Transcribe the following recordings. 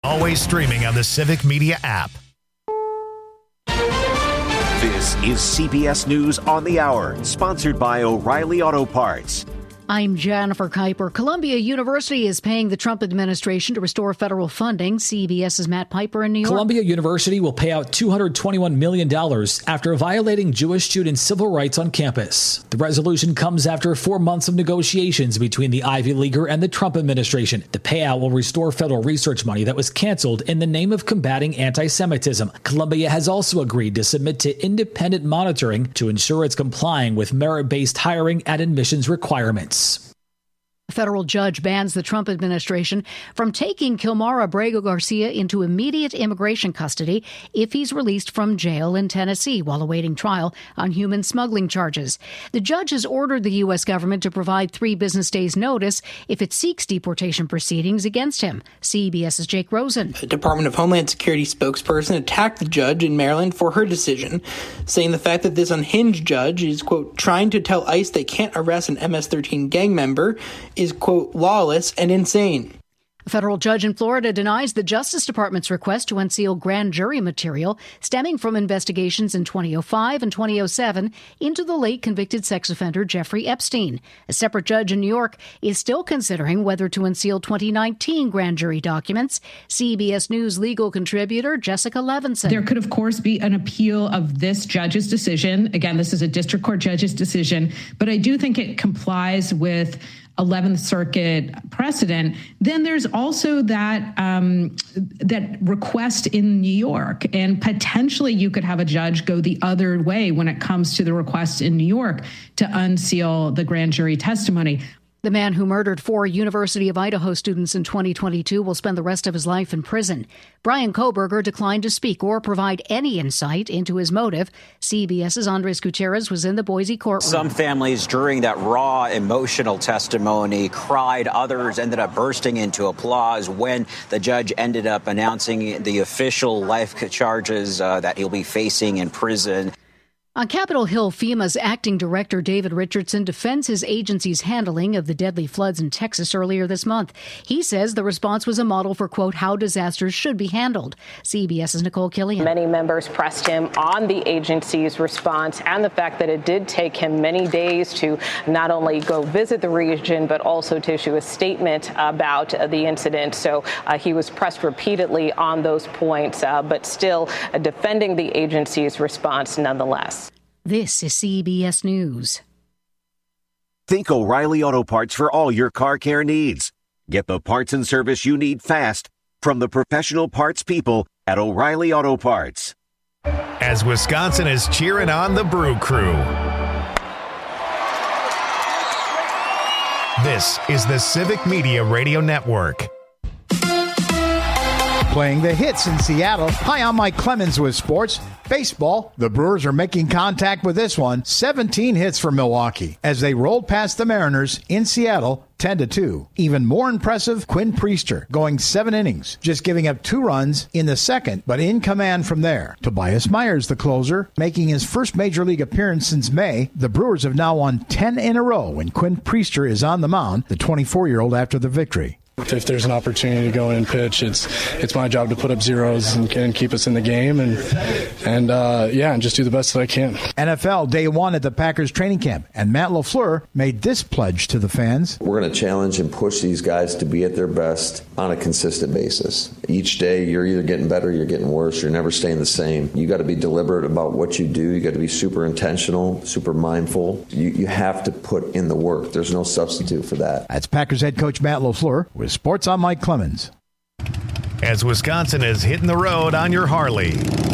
Always streaming on the Civic Media app. This is CBS News on the Hour, sponsored by O'Reilly Auto Parts. I'm Jennifer Kuiper. Columbia University is paying the Trump administration to restore federal funding. CBS's Matt Piper in New York. Columbia University will pay out $221 million after violating Jewish students' civil rights on campus. The resolution comes after 4 months of negotiations between the Ivy Leaguer and the Trump administration. The payout will restore federal research money that was canceled in the name of combating anti-Semitism. Columbia has also agreed to submit to independent monitoring to ensure it's complying with merit-based hiring and admissions requirements. A federal judge bans the Trump administration from taking Kilmar Abrego Garcia into immediate immigration custody if he's released from jail in Tennessee while awaiting trial on human smuggling charges. The judge has ordered the U.S. government to provide 3 business days' notice if it seeks deportation proceedings against him. CBS's Jake Rosen. The Department of Homeland Security spokesperson attacked the judge in Maryland for her decision, saying the fact that this unhinged judge is, quote, trying to tell ICE they can't arrest an MS-13 gang member is, quote, lawless and insane. A federal judge in Florida denies the Justice Department's request to unseal grand jury material stemming from investigations in 2005 and 2007 into the late convicted sex offender Jeffrey Epstein. A separate judge in New York is still considering whether to unseal 2019 grand jury documents. CBS News legal contributor Jessica Levinson. There could, of course, be an appeal of this judge's decision. Again, this is a district court judge's decision, but I do think it complies with 11th Circuit precedent. Then there's also that that request in New York, and potentially you could have a judge go the other way when it comes to the request in New York to unseal the grand jury testimony. The man who murdered 4 University of Idaho students in 2022 will spend the rest of his life in prison. Brian Kohberger declined to speak or provide any insight into his motive. CBS's Andres Gutierrez was in the Boise courtroom. Some families during that raw, emotional testimony cried. Others ended up bursting into applause when the judge ended up announcing the official life charges that he'll be facing in prison. On Capitol Hill, FEMA's acting director David Richardson defends his agency's handling of the deadly floods in Texas earlier this month. He says the response was a model for, quote, how disasters should be handled. CBS's Nicole Killian. Many members pressed him on the agency's response and the fact that it did take him many days to not only go visit the region, but also to issue a statement about the incident. So he was pressed repeatedly on those points, but still defending the agency's response nonetheless. This is CBS News. Think O'Reilly Auto Parts for all your car care needs. Get the parts and service you need fast from the professional parts people at O'Reilly Auto Parts. As Wisconsin is cheering on the Brew Crew. This is the Civic Media Radio Network. Playing the hits in Seattle. Hi, I'm Mike Clemens with sports. Baseball, the Brewers are making contact with this one. 17 hits for Milwaukee as they rolled past the Mariners in Seattle 10-2. Even more impressive, Quinn Priester going 7 innings, just giving up 2 runs in the second, but in command from there. Tobias Myers, the closer, making his first major league appearance since May. The Brewers have now won 10 in a row when Quinn Priester is on the mound, the 24-year-old after the victory. If there's an opportunity to go in and pitch, it's my job to put up zeros and keep us in the game and just do the best that I can. NFL day 1 at the Packers training camp, and Matt LaFleur made this pledge to the fans. We're going to challenge and push these guys to be at their best on a consistent basis. Each day you're either getting better, you're getting worse, you're never staying the same. You got to be deliberate about what you do. You got to be super intentional, super mindful. You have to put in the work. There's no substitute for that. That's Packers head coach Matt LaFleur with Sports. I'm Mike Clemens. As Wisconsin is hitting the road on your Harley.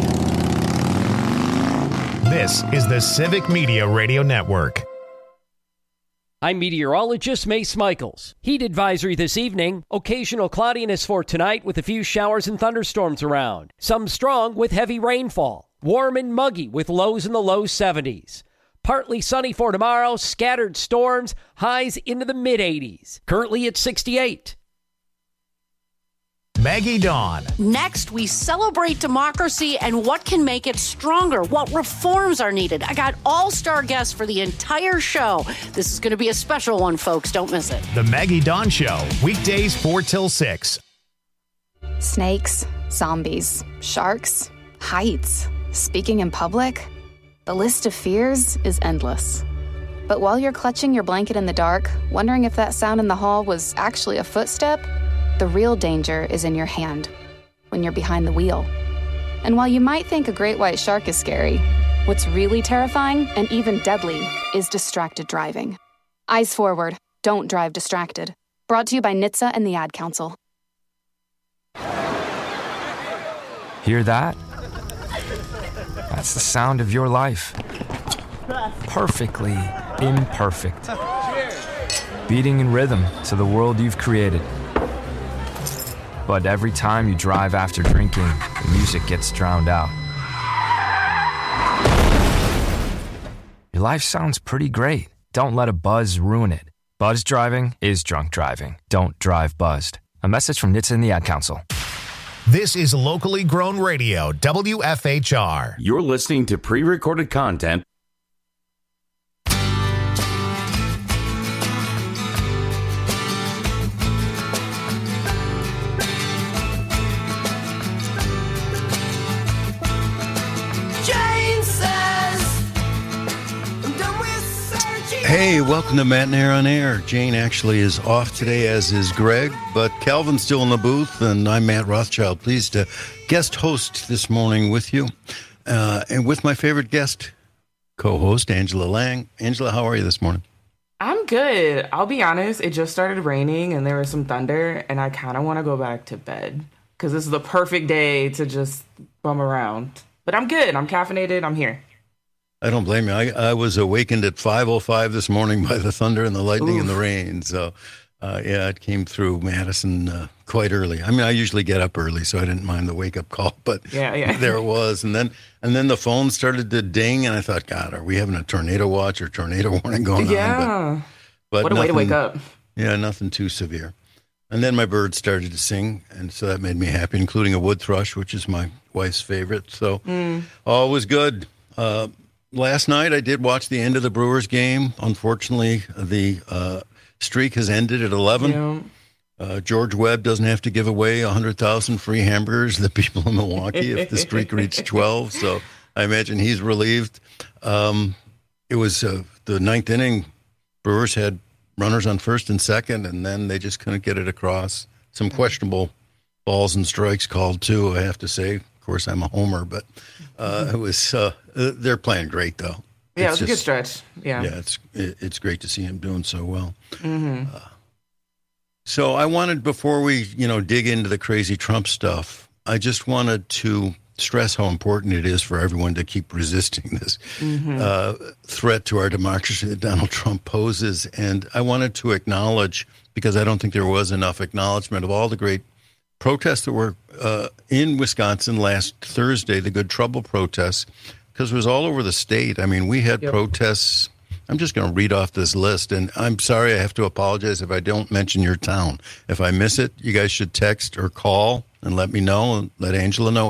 This is the Civic Media Radio Network. I'm meteorologist Mace Michaels. Heat advisory this evening. Occasional cloudiness for tonight with a few showers and thunderstorms around. Some strong with heavy rainfall. Warm and muggy with lows in the low 70s. Partly sunny for tomorrow. Scattered storms. Highs into the mid-80s. Currently at 68. Maggie Dawn. Next, we celebrate democracy and what can make it stronger, what reforms are needed. I got all-star guests for the entire show. This is going to be a special one, folks. Don't miss it. The Maggie Dawn Show, weekdays 4 till 6. Snakes, zombies, sharks, heights, speaking in public. The list of fears is endless. But while you're clutching your blanket in the dark, wondering if that sound in the hall was actually a footstep, the real danger is in your hand, when you're behind the wheel. And while you might think a great white shark is scary, what's really terrifying and even deadly is distracted driving. Eyes forward, don't drive distracted. Brought to you by NHTSA and the Ad Council. Hear that? That's the sound of your life. Perfectly imperfect. Beating in rhythm to the world you've created. But every time you drive after drinking, the music gets drowned out. Your life sounds pretty great. Don't let a buzz ruin it. Buzz driving is drunk driving. Don't drive buzzed. A message from NHTSA and the Ad Council. This is locally grown radio, WFHR. You're listening to pre-recorded content. Hey, welcome to Matinee on Air. Jane actually is off today, as is Greg, but Calvin's still in the booth, and I'm Matt Rothschild. Pleased to guest host this morning with you, and with my favorite guest co-host, Angela Lang. Angela, how are you this morning? I'm good. I'll be honest, it just started raining, and there was some thunder, and I kind of want to go back to bed, because this is the perfect day to just bum around. But I'm good. I'm caffeinated. I'm here. I don't blame you. I was awakened at 5:05 this morning by the thunder and the lightning and the rain. So, yeah, it came through Madison quite early. I mean, I usually get up early, so I didn't mind the wake-up call. But there it was. And then the phone started to ding, and I thought, God, are we having a tornado watch or tornado warning going on? But what a way to wake up. Yeah, nothing too severe. And then my birds started to sing, and so that made me happy, including a wood thrush, which is my wife's favorite. So all was good. Last night, I did watch the end of the Brewers game. Unfortunately, the streak has ended at 11. Yeah. George Webb doesn't have to give away 100,000 free hamburgers to the people in Milwaukee if the streak reached 12. So I imagine he's relieved. It was the ninth inning. Brewers had runners on first and second, and then they just couldn't get it across. Some questionable balls and strikes called, too, I have to say. Of course, I'm a homer, but it was they're playing great, though. Yeah, it was a good stretch. Yeah, it's great to see him doing so well. Mm-hmm. So I wanted, before we dig into the crazy Trump stuff, I just wanted to stress how important it is for everyone to keep resisting this threat to our democracy that Donald Trump poses. And I wanted to acknowledge, because I don't think there was enough acknowledgement of all the great protests that were in Wisconsin last Thursday, the Good Trouble protests, because it was all over the state. I mean, we had protests. I'm just going to read off this list, and I'm sorry, I have to apologize if I don't mention your town. If I miss it, you guys should text or call and let me know, and let Angela know,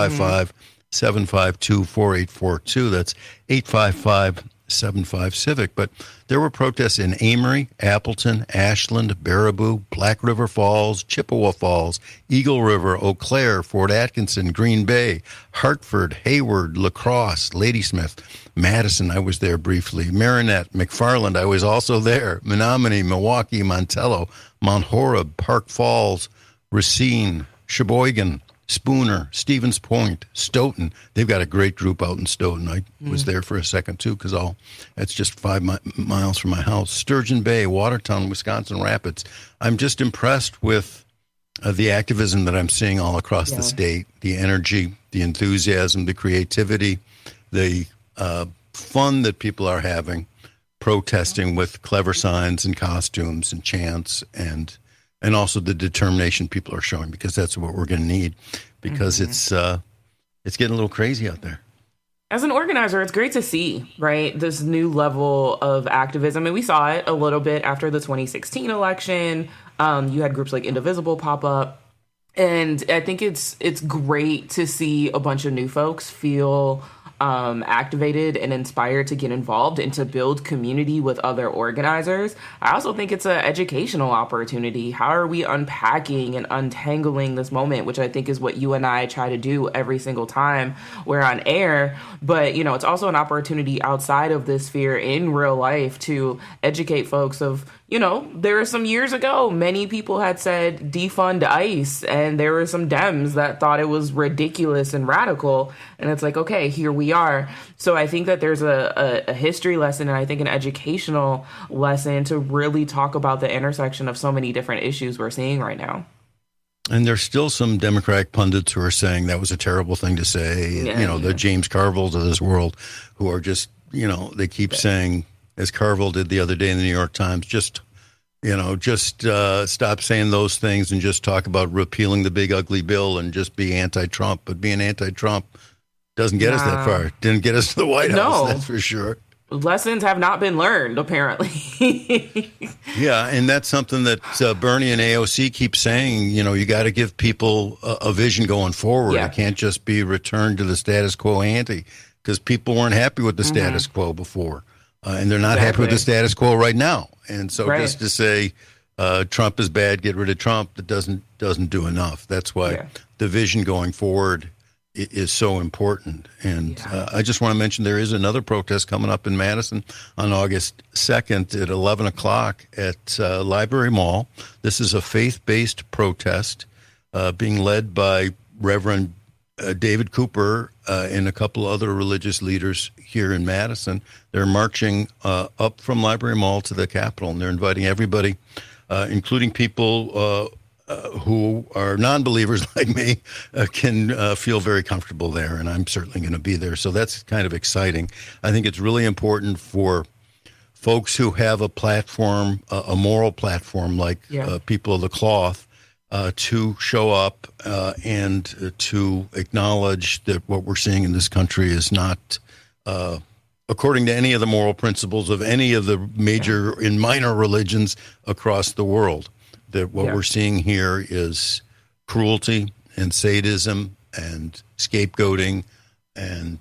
855-752-4842. That's 855-75-CIVIC. But there were protests in Amory, Appleton, Ashland, Baraboo, Black River Falls, Chippewa Falls, Eagle River, Eau Claire, Fort Atkinson, Green Bay, Hartford, Hayward, La Crosse, Ladysmith, Madison, I was there briefly, Marinette, McFarland, I was also there, Menominee, Milwaukee, Montello, Mount Horeb, Park Falls, Racine, Sheboygan, Spooner, Stevens Point, Stoughton. They've got a great group out in Stoughton. I was there for a second, too, because that's just 5 miles from my house. Sturgeon Bay, Watertown, Wisconsin Rapids. I'm just impressed with the activism that I'm seeing all across the state, the energy, the enthusiasm, the creativity, the fun that people are having, protesting with clever signs and costumes and chants, and also the determination people are showing, because that's what we're going to need, because it's getting a little crazy out there. As an organizer, it's great to see, right, this new level of activism. And we saw it a little bit after the 2016 election. You had groups like Indivisible pop up. And I think it's great to see a bunch of new folks feel activated and inspired to get involved and to build community with other organizers. I also think it's an educational opportunity. How are we unpacking and untangling this moment, which I think is what you and I try to do every single time we're on air. But, you know, it's also an opportunity outside of this sphere in real life to educate folks of, you know, there were some years ago, many people had said defund ICE, and there were some Dems that thought it was ridiculous and radical. And it's like, okay, here we are. So I think that there's a history lesson and I think an educational lesson to really talk about the intersection of so many different issues we're seeing right now. And there's still some Democratic pundits who are saying that was a terrible thing to say. The James Carvilles of this world who are just, they keep saying, as Carville did the other day in the New York Times, just stop saying those things and just talk about repealing the big ugly bill and just be anti-Trump. But being anti-Trump doesn't get us that far. Didn't get us to the White House, that's for sure. Lessons have not been learned, apparently. Yeah, and that's something that Bernie and AOC keep saying, you got to give people a vision going forward. Yeah. It can't just be returned to the status quo ante, because people weren't happy with the status quo before. And they're not happy with the status quo right now. And so just to say Trump is bad, get rid of Trump, that doesn't do enough. That's why the vision going forward is so important. And I just want to mention there is another protest coming up in Madison on August 2nd at 11 o'clock at Library Mall. This is a faith-based protest being led by Reverend David Cooper and a couple other religious leaders here in Madison. They're marching up from Library Mall to the Capitol, and they're inviting everybody, including people who are non-believers like me, can feel very comfortable there, and I'm certainly going to be there. So that's kind of exciting. I think it's really important for folks who have a platform, a moral platform like People of the Cloth, to show up and to acknowledge that what we're seeing in this country is not according to any of the moral principles of any of the major and minor religions across the world. That what we're seeing here is cruelty and sadism and scapegoating and,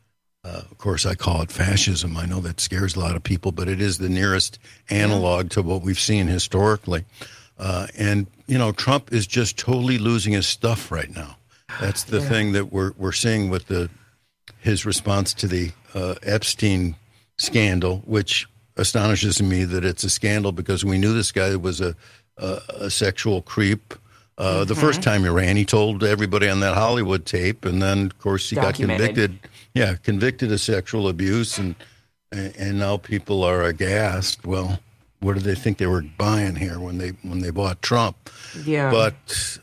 of course, I call it fascism. I know that scares a lot of people, but it is the nearest analog to what we've seen historically. And Trump is just totally losing his stuff right now. That's the thing that we're seeing with his response to the Epstein scandal, which astonishes me that it's a scandal because we knew this guy was a sexual creep. The first time he ran, he told everybody on that Hollywood tape, and then, of course, he got convicted. Yeah, convicted of sexual abuse, and now people are aghast. Well, what did they think they were buying here when they bought Trump? Yeah. But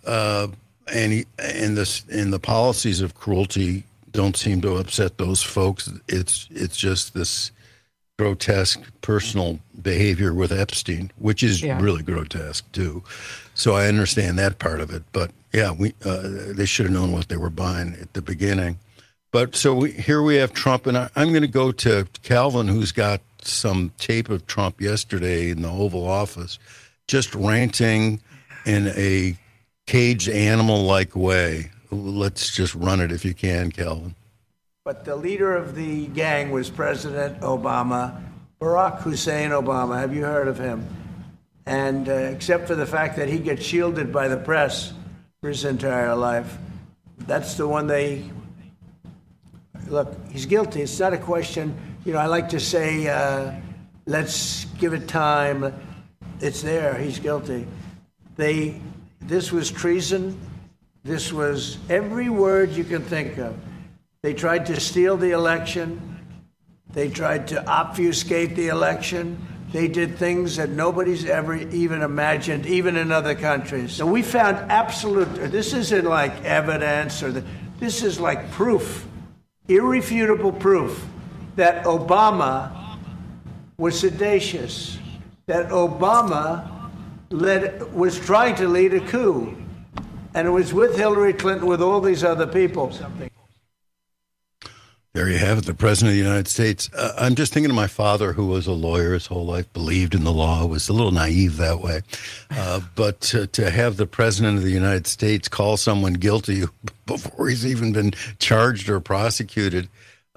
and the policies of cruelty don't seem to upset those folks. It's just this grotesque personal behavior with Epstein, which is really grotesque too. So I understand that part of it. But they should have known what they were buying at the beginning. But so here we have Trump, and I'm going to go to Calvin, who's got some tape of Trump yesterday in the Oval Office, just ranting in a caged animal-like way. Let's just run it if you can, Calvin. But the leader of the gang was President Obama, Barack Hussein Obama. Have you heard of him? And except for the fact that he gets shielded by the press for his entire life, that's the one look, he's guilty. It's not a question. I like to say, let's give it time. It's there. He's guilty. This was treason. This was every word you can think of. They tried to steal the election. They tried to obfuscate the election. They did things that nobody's ever even imagined, even in other countries. So we found this isn't like evidence this is like proof, irrefutable proof that Obama was seditious, that Obama was trying to lead a coup, and it was with Hillary Clinton, with all these other people. There you have it, the President of the United States. I'm just thinking of my father, who was a lawyer his whole life, believed in the law, was a little naive that way. But to have the President of the United States call someone guilty before he's even been charged or prosecuted,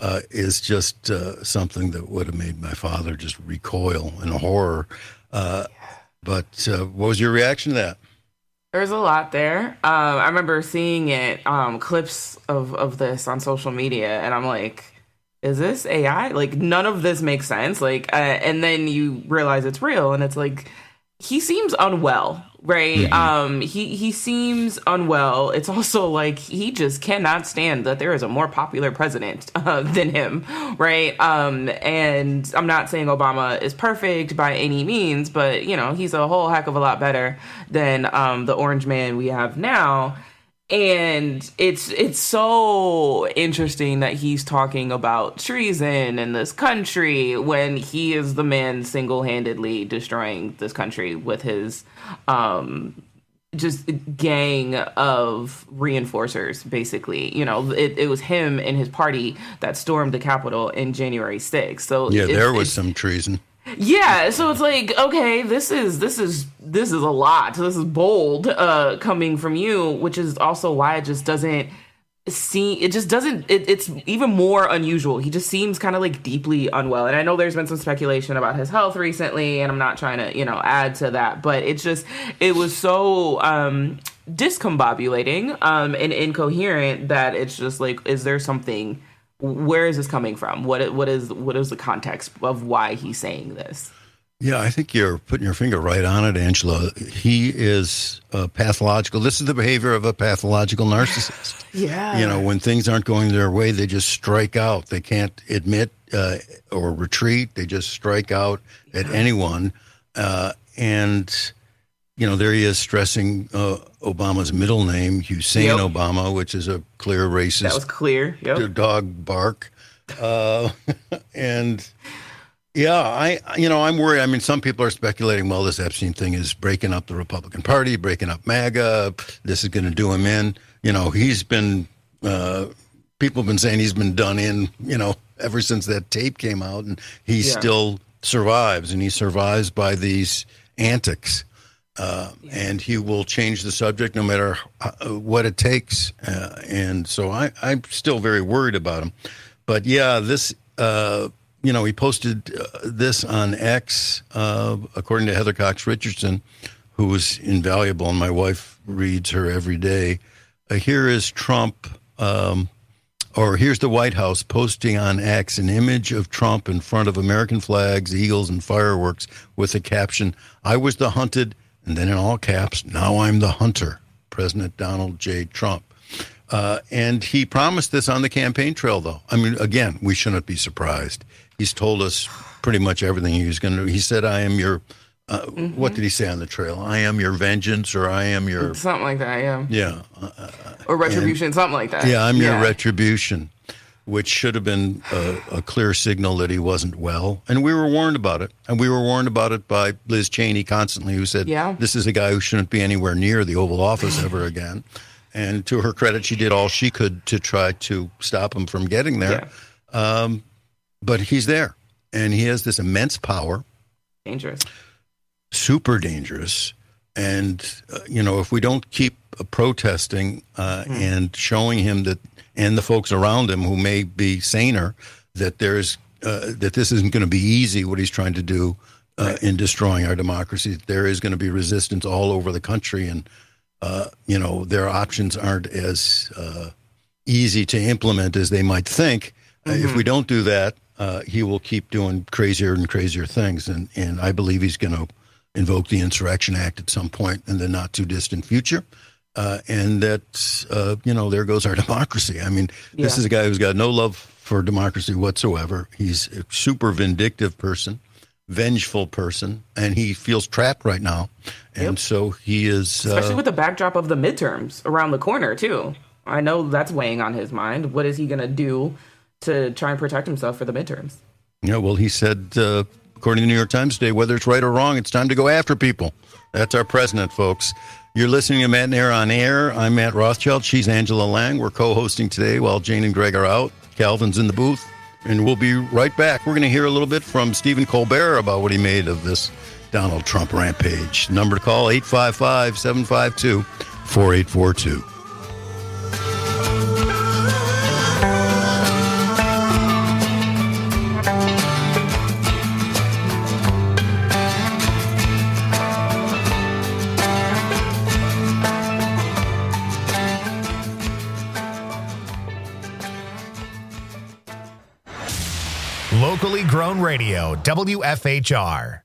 is just something that would have made my father just recoil in horror. But what was your reaction to that? There's a lot there. I remember seeing it, clips of this on social media, and I'm like, is this AI? Like, none of this makes sense. Like, and then you realize it's real, and it's like, he seems unwell, right? Mm-hmm. He seems unwell. It's also like he just cannot stand that there is a more popular president than him, right? And I'm not saying Obama is perfect by any means, but you know, he's a whole heck of a lot better than the orange man we have now. And it's so interesting that he's talking about treason in this country when he is the man single-handedly destroying this country with his just gang of reinforcers, basically. You know, it was him and his party that stormed the Capitol in January 6th. So yeah, there was some treason. Yeah, so it's like, okay, this is a lot. This is bold coming from you, which is also why it just doesn't seem, it's even more unusual. He just seems kind of like deeply unwell. And I know there's been some speculation about his health recently, and I'm not trying to, you know, add to that, but it was so discombobulating and incoherent that it's just like, is there something? Where is this coming from? What is the context of why he's saying this? Yeah, I think you're putting your finger right on it, Angela. He is pathological. This is the behavior of a pathological narcissist. Yeah. You know, when things aren't going their way, they just strike out. They can't admit or retreat. They just strike out at anyone. And, you know, there he is stressing Obama's middle name, Hussein Obama, which is a clear racist. That was clear. Yep. Dog bark. And yeah, I'm worried. I mean, some people are speculating, well, this Epstein thing is breaking up the Republican Party, breaking up MAGA. This is going to do him in. You know, he's been, people have been saying he's been done in, you know, ever since that tape came out, and he still survives, and he survives by these antics. And he will change the subject no matter what it takes. And so I'm still very worried about him. But yeah, this, you know, he posted this on X, according to Heather Cox Richardson, who was invaluable, and my wife reads her every day. Here is Trump, or here's the White House posting on X an image of Trump in front of American flags, eagles, and fireworks with the caption, "I was the hunted," and then in all caps, "Now I'm the hunter, President Donald J. Trump." And he promised this on the campaign trail, though. I mean, again, we shouldn't be surprised. He's told us pretty much everything he was going to do. He said, "I am your," what did he say on the trail? "I am your vengeance," or "I am your..." Something like that, yeah. Yeah. Or retribution, something like that. Yeah, "I'm your retribution," which should have been a clear signal that he wasn't well. And we were warned about it. And we were warned about it by Liz Cheney constantly, who said, this is a guy who shouldn't be anywhere near the Oval Office ever again. And to her credit, she did all she could to try to stop him from getting there. Yeah. But he's there. And he has this immense power. Dangerous. Super dangerous. And, you know, if we don't keep protesting and showing him that, and the folks around him who may be saner, that there's that this isn't going to be easy, what he's trying to do in destroying our democracy. There is going to be resistance all over the country, and you know, their options aren't as easy to implement as they might think. If we don't do that, he will keep doing crazier and crazier things, and I believe he's going to invoke the Insurrection Act at some point in the not too distant future. And that, you know, there goes our democracy. I mean, this is a guy who's got no love for democracy whatsoever. He's a super vindictive person, vengeful person, and he feels trapped right now. And so he is... Especially with the backdrop of the midterms around the corner, too. I know that's weighing on his mind. What is he going to do to try and protect himself for the midterms? Yeah, well, he said, according to the New York Times today, whether it's right or wrong, it's time to go after people. That's our president, folks. You're listening to Matt and Air on Air. I'm Matt Rothschild. She's Angela Lang. We're co-hosting today while Jane and Greg are out. Calvin's in the booth. And we'll be right back. We're going to hear a little bit from Stephen Colbert about what he made of this Donald Trump rampage. Number to call, 855-752-4842. Locally grown radio, WFHR.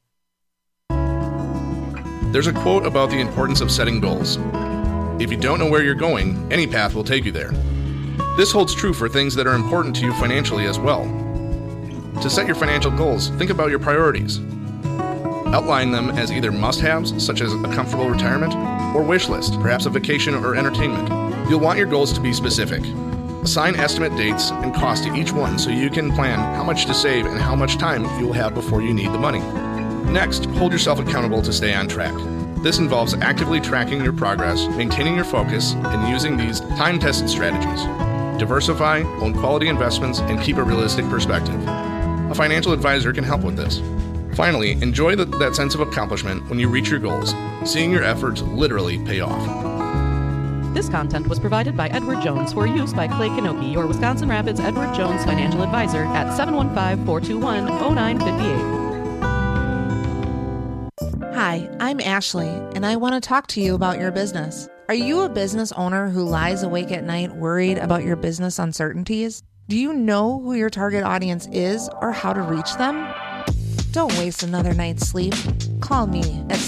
There's a quote about the importance of setting goals. If you don't know where you're going, any path will take you there. This holds true for things that are important to you financially as well. To set your financial goals, think about your priorities. Outline them as either must-haves, such as a comfortable retirement, or wish list, perhaps a vacation or entertainment. You'll want your goals to be specific. Assign estimate dates and cost to each one so you can plan how much to save and how much time you'll have before you need the money. Next, hold yourself accountable to stay on track. This involves actively tracking your progress, maintaining your focus, and using these time-tested strategies. Diversify, own quality investments, and keep a realistic perspective. A financial advisor can help with this. Finally, enjoy that sense of accomplishment when you reach your goals, seeing your efforts literally pay off. This content was provided by Edward Jones for use by Clay Kanoki, your Wisconsin Rapids Edward Jones financial advisor at 715-421-0958. Hi, I'm Ashley, and I want to talk to you about your business. Are you a business owner who lies awake at night worried about your business uncertainties? Do you know who your target audience is or how to reach them? Don't waste another night's sleep. Call me at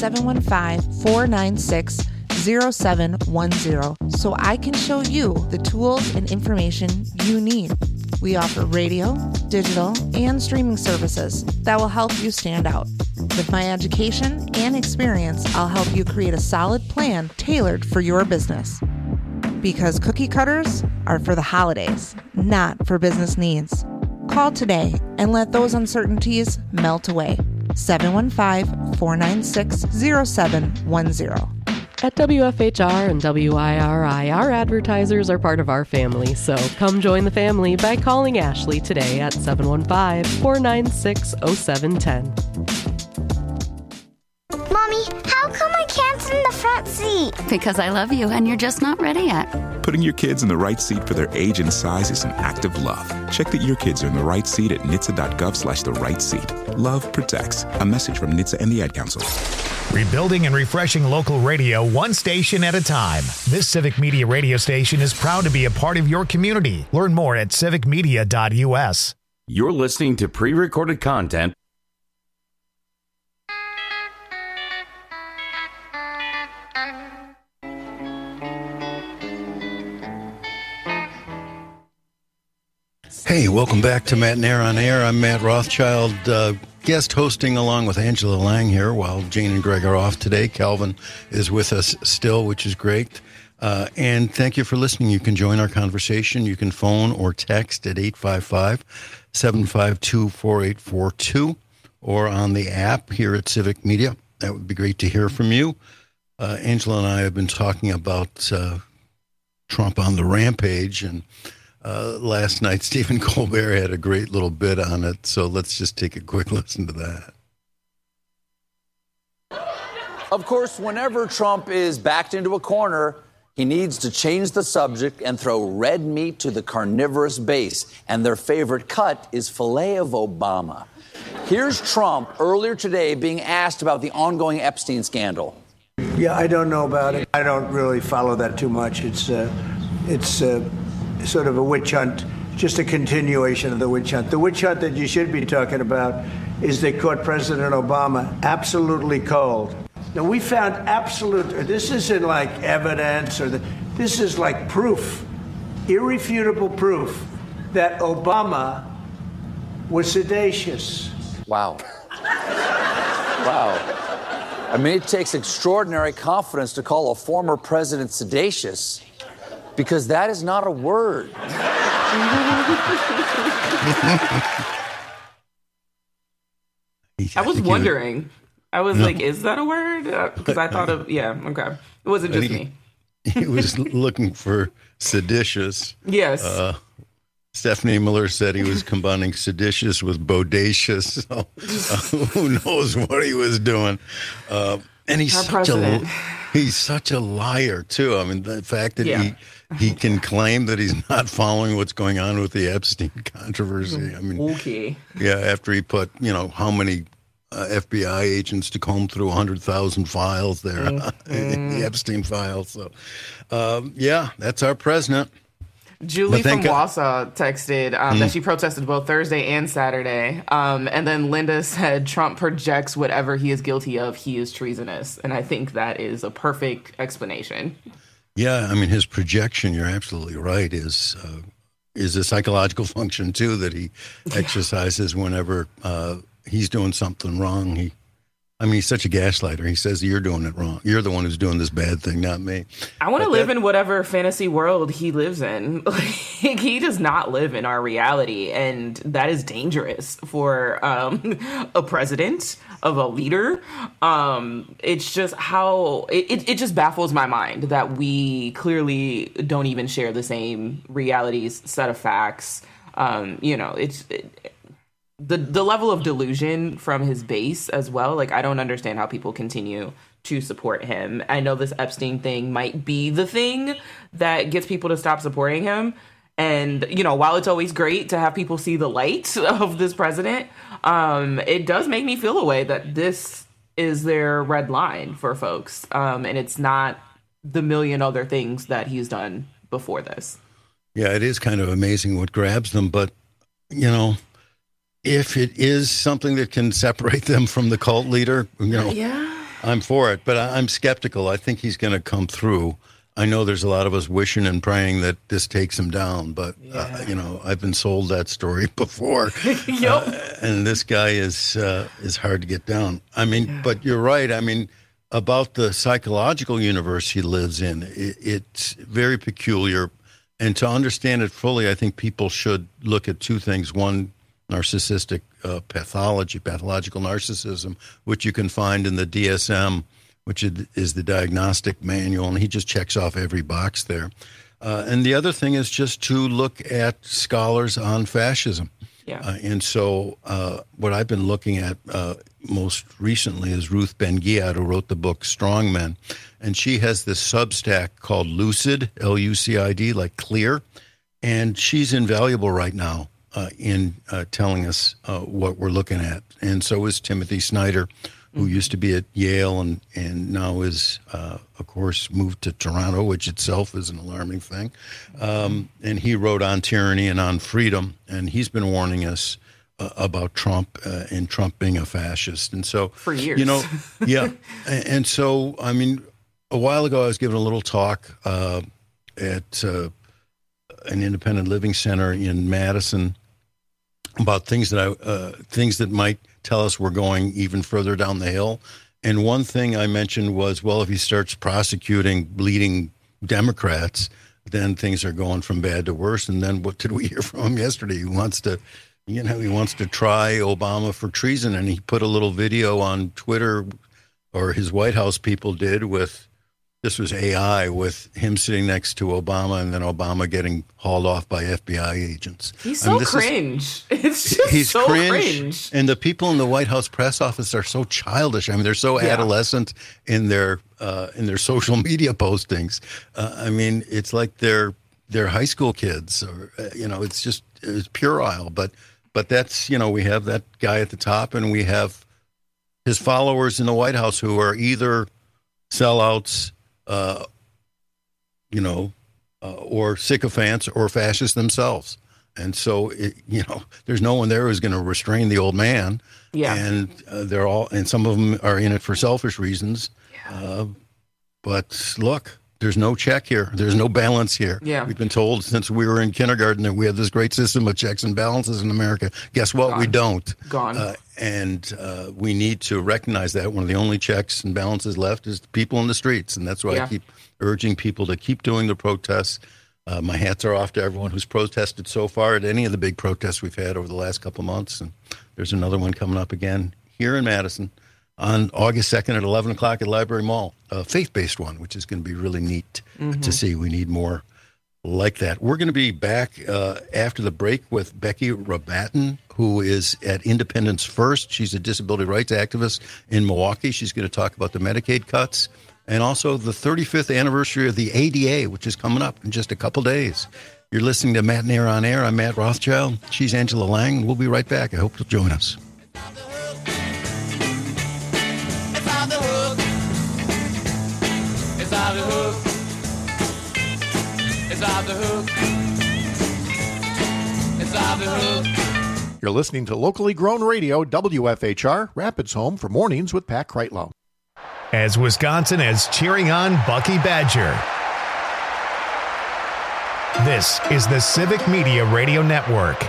715-496-0710 so I can show you the tools and information you need. We offer radio, digital, and streaming services that will help you stand out. With my education and experience, I'll help you create a solid plan tailored for your business. Because cookie cutters are for the holidays, not for business needs. Call today and let those uncertainties melt away. 715-496-0710. At WFHR and WIRI, our advertisers are part of our family, so come join the family by calling Ashley today at 715-496-0710. Mommy, how come I can't sit in the front seat? Because I love you and you're just not ready yet. Putting your kids in the right seat for their age and size is an act of love. Check that your kids are in the right seat at nhtsa.gov/the right seat. Love protects. A message from NHTSA and the Ad Council. Rebuilding and refreshing local radio one station at a time. This Civic Media radio station is proud to be a part of your community. Learn more at civicmedia.us. You're listening to pre-recorded content. Hey, welcome back to Matt and Air on Air. I'm Matt Rothschild, guest hosting along with Angela Lang here while Jane and Greg are off today. Calvin is with us still, which is great. And thank you for listening. You can join our conversation. You can phone or text at 855-752-4842 or on the app here at Civic Media. That would be great to hear from you. Angela and I have been talking about Trump on the rampage, and last night, Stephen Colbert had a great little bit on it, so let's just take a quick listen to that. Of course, whenever Trump is backed into a corner, he needs to change the subject and throw red meat to the carnivorous base, and their favorite cut is filet of Obama. Here's Trump earlier today being asked about the ongoing Epstein scandal. Yeah, I don't know about it. I don't really follow that too much. It's sort of a witch hunt, just a continuation of the witch hunt. The witch hunt that you should be talking about is they caught President Obama absolutely cold. Now, we found this isn't like evidence this is like proof, irrefutable proof that Obama was sedacious. Wow. Wow. I mean, it takes extraordinary confidence to call a former president sedacious, because that is not a word. I was wondering. I was like, is that a word? Because I thought of, okay. It wasn't just me. He was looking for seditious. Yes. Stephanie Miller said he was combining seditious with bodacious. So who knows what he was doing. And he's such a liar, too. I mean, the fact that he can claim that he's not following what's going on with the Epstein controversy. I mean, after he put, how many FBI agents to comb through 100,000 files there, in the Epstein files. So, that's our president. Julie from Wausau texted that she protested both Thursday and Saturday. And then Linda said, Trump projects whatever he is guilty of, he is treasonous. And I think that is a perfect explanation. Yeah, I mean, his projection, you're absolutely right, is a psychological function, too, that he exercises whenever he's doing something wrong. He's such a gaslighter. He says, you're doing it wrong. You're the one who's doing this bad thing, not me. I want to live in whatever fantasy world he lives in. He does not live in our reality, and that is dangerous for a president, of a leader. It's just how... It just baffles my mind that we clearly don't even share the same realities, set of facts. The level of delusion from his base as well. Like, I don't understand how people continue to support him. I know this Epstein thing might be the thing that gets people to stop supporting him. And, while it's always great to have people see the light of this president, it does make me feel a way that this is their red line for folks. And it's not the million other things that he's done before this. Yeah, it is kind of amazing what grabs them. But, if it is something that can separate them from the cult leader, I'm for it. But I'm skeptical. I think he's going to come through. I know there's a lot of us wishing and praying that this takes him down. But, I've been sold that story before. And this guy is hard to get down. But you're right. About the psychological universe he lives in, it's very peculiar. And to understand it fully, I think people should look at two things. One, narcissistic pathological narcissism, which you can find in the DSM, which is the diagnostic manual, and he just checks off every box there. And the other thing is just to look at scholars on fascism. Yeah. And so what I've been looking at most recently is Ruth Ben-Ghiat, who wrote the book Strong Men. And she has this Substack called Lucid, Lucid, like clear. And she's invaluable right now in telling us what we're looking at. And so is Timothy Snyder, who used to be at Yale and now is, of course, moved to Toronto, which itself is an alarming thing. And he wrote On Tyranny and On Freedom, and he's been warning us about Trump and Trump being a fascist. And so, for years. Yeah. And so, a while ago, I was giving a little talk at an independent living center in Madison about things that might tell us we're going even further down the hill. And one thing I mentioned was, well, if he starts prosecuting bleeding Democrats, then things are going from bad to worse. And then what did we hear from him yesterday? He wants to try Obama for treason. And he put a little video on Twitter, or his White House people did, this was AI, with him sitting next to Obama and then Obama getting hauled off by FBI agents. He's so cringe. It's just so cringe. And the people in the White House press office are so childish. They're so adolescent in their social media postings. It's like they're high school kids, or it's puerile. But that's, we have that guy at the top, and we have his followers in the White House who are either sellouts, or sycophants or fascists themselves. And so, there's no one there who's going to restrain the old man. Yeah. And some of them are in it for selfish reasons. Yeah. But look, there's no check here. There's no balance here. Yeah. We've been told since we were in kindergarten that we have this great system of checks and balances in America. Guess what? We don't. Gone. And we need to recognize that one of the only checks and balances left is the people in the streets. And that's why I keep urging people to keep doing the protests. My hats are off to everyone who's protested so far at any of the big protests we've had over the last couple of months. And there's another one coming up again here in Madison on August 2nd at 11 o'clock at Library Mall, a faith-based one, which is going to be really neat to see. We need more like that. We're going to be back after the break with Becky Rabatin, who is at Independence First. She's a disability rights activist in Milwaukee. She's going to talk about the Medicaid cuts and also the 35th anniversary of the ADA, which is coming up in just a couple days. You're listening to Matt and Air on Air. I'm Matt Rothschild. She's Angela Lang. We'll be right back. I hope you'll join us. It's off the hook. You're listening to locally grown radio, WFHR, Rapids Home for Mornings with Pat Kreitlow. As Wisconsin is cheering on Bucky Badger. This is the Civic Media Radio Network.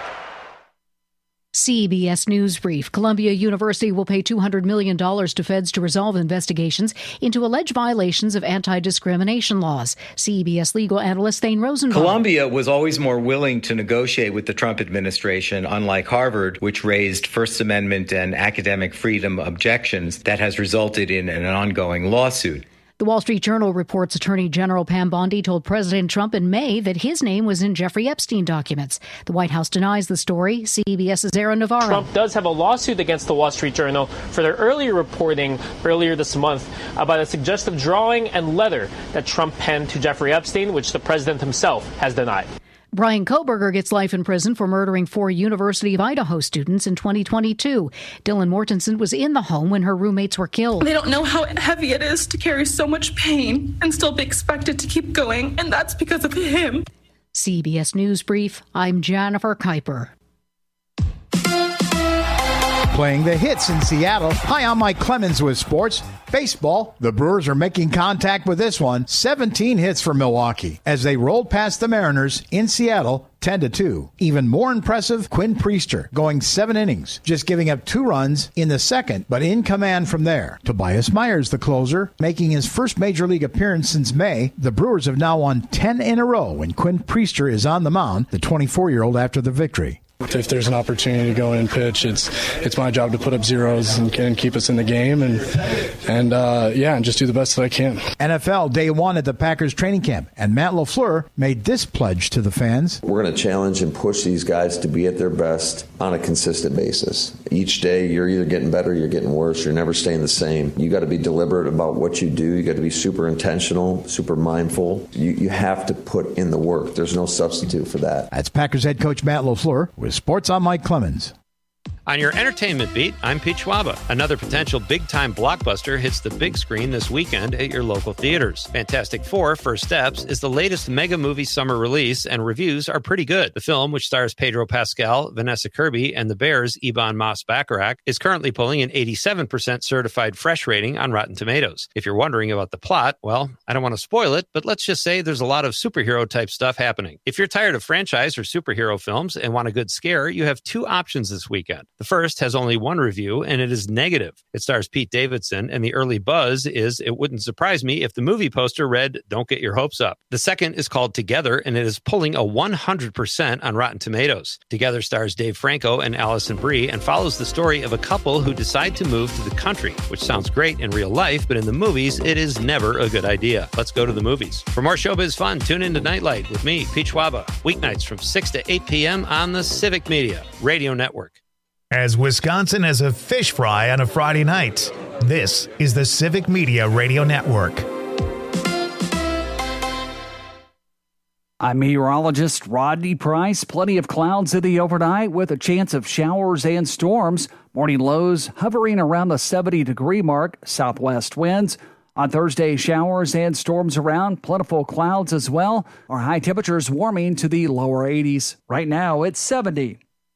CBS News Brief. Columbia University will pay $200 million to feds to resolve investigations into alleged violations of anti-discrimination laws. CBS legal analyst Thane Rosenbaum. Columbia was always more willing to negotiate with the Trump administration, unlike Harvard, which raised First Amendment and academic freedom objections that has resulted in an ongoing lawsuit. The Wall Street Journal reports Attorney General Pam Bondi told President Trump in May that his name was in Jeffrey Epstein documents. The White House denies the story. CBS's Aaron Navarro. Trump does have a lawsuit against the Wall Street Journal for their earlier reporting earlier this month about a suggestive drawing and letter that Trump penned to Jeffrey Epstein, which the president himself has denied. Brian Kohberger gets life in prison for murdering 4 University of Idaho students in 2022. Dylan Mortensen was in the home when her roommates were killed. They don't know how heavy it is to carry so much pain and still be expected to keep going, and that's because of him. CBS News Brief, I'm Jennifer Kuiper. Playing the hits in Seattle. Hi, I'm Mike Clemens with sports. Baseball, the Brewers are making contact with this one. 17 hits for Milwaukee as they rolled past the Mariners in Seattle 10-2. Even more impressive, Quinn Priester going 7 innings, just giving up 2 runs in the second, but in command from there. Tobias Myers, the closer, making his first major league appearance since May. The Brewers have now won 10 in a row when Quinn Priester is on the mound, the 24-year-old after the victory. If there's an opportunity to go in and pitch, it's my job to put up zeros and keep us in the game and just do the best that I can. NFL day 1 at the Packers training camp, and Matt LaFleur made this pledge to the fans. We're going to challenge and push these guys to be at their best on a consistent basis. Each day you're either getting better, you're getting worse, you're never staying the same. You got to be deliberate about what you do. You got to be super intentional, super mindful. You have to put in the work. There's no substitute for that. That's Packers head coach Matt LaFleur. With sports, I'm Mike Clemens. On your entertainment beat, I'm Pete Schwaba. Another potential big-time blockbuster hits the big screen this weekend at your local theaters. Fantastic Four: First Steps is the latest mega movie summer release, and reviews are pretty good. The film, which stars Pedro Pascal, Vanessa Kirby, and the Bears' Ebon Moss-Bacharach, is currently pulling an 87% certified fresh rating on Rotten Tomatoes. If you're wondering about the plot, well, I don't want to spoil it, but let's just say there's a lot of superhero-type stuff happening. If you're tired of franchise or superhero films and want a good scare, you have 2 options this weekend. The first has only 1 review, and it is negative. It stars Pete Davidson, and the early buzz is it wouldn't surprise me if the movie poster read, "Don't get your hopes up." The second is called Together, and it is pulling a 100% on Rotten Tomatoes. Together stars Dave Franco and Allison Brie and follows the story of a couple who decide to move to the country, which sounds great in real life, but in the movies, it is never a good idea. Let's go to the movies. For more showbiz fun, tune into Nightlight with me, Pete Schwaba, weeknights from 6 to 8 p.m. on the Civic Media Radio Network. As Wisconsin has a fish fry on a Friday night, this is the Civic Media Radio Network. I'm meteorologist Rodney Price. Plenty of clouds in the overnight with a chance of showers and storms. Morning lows hovering around the 70-degree mark. Southwest winds. On Thursday, showers and storms around. Plentiful clouds as well. Our high temperatures warming to the lower 80s. Right now, it's 70.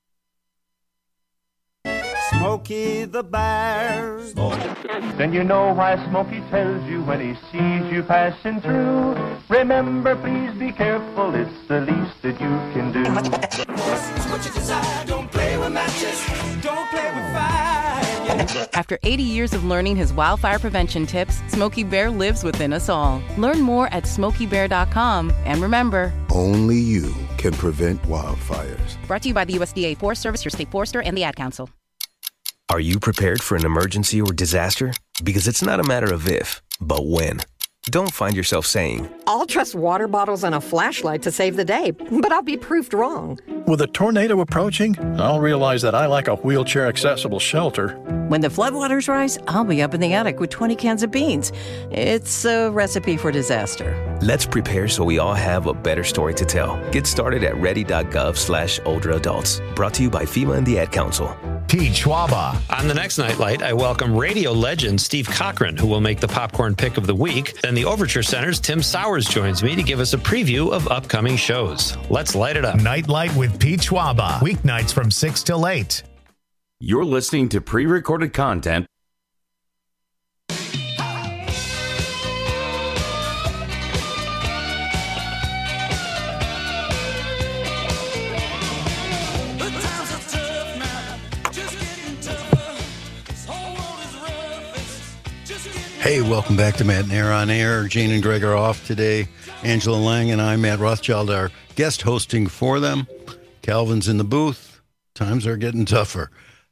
Smokey the Bear. Then you know why Smokey tells you when he sees you passing through. Remember, please be careful, it's the least that you can do. What you desire, don't play with matches, don't play with fire. After 80 years of learning his wildfire prevention tips, Smokey Bear lives within us all. Learn more at SmokeyBear.com. And remember, only you can prevent wildfires. Brought to you by the USDA Forest Service, your state forester, and the Ad Council. Are you prepared for an emergency or disaster? Because it's not a matter of if, but when. Don't find yourself saying, I'll trust water bottles and a flashlight to save the day, but I'll be proved wrong. With a tornado approaching, I'll realize that I lack a wheelchair-accessible shelter. When the floodwaters rise, I'll be up in the attic with 20 cans of beans. It's a recipe for disaster. Let's prepare so we all have a better story to tell. Get started at ready.gov/older adults. Brought to you by FEMA and the Ad Council. Pete Schwaba. On the next Nightlight, I welcome radio legend Steve Cochran, who will make the popcorn pick of the week. Then the Overture Center's Tim Sowers joins me to give us a preview of upcoming shows. Let's light it up. Nightlight with Pete Schwaba. Weeknights from 6 till 8. You're listening to pre-recorded content. Hey, welcome back to Matt and Air on Air. Jane and Greg are off today. Angela Lang and I, Matt Rothschild, are guest hosting for them. Calvin's in the booth. Times are getting tougher.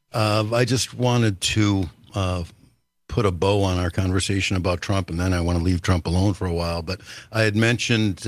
I just wanted to put a bow on our conversation about Trump, and then I want to leave Trump alone for a while. But I had mentioned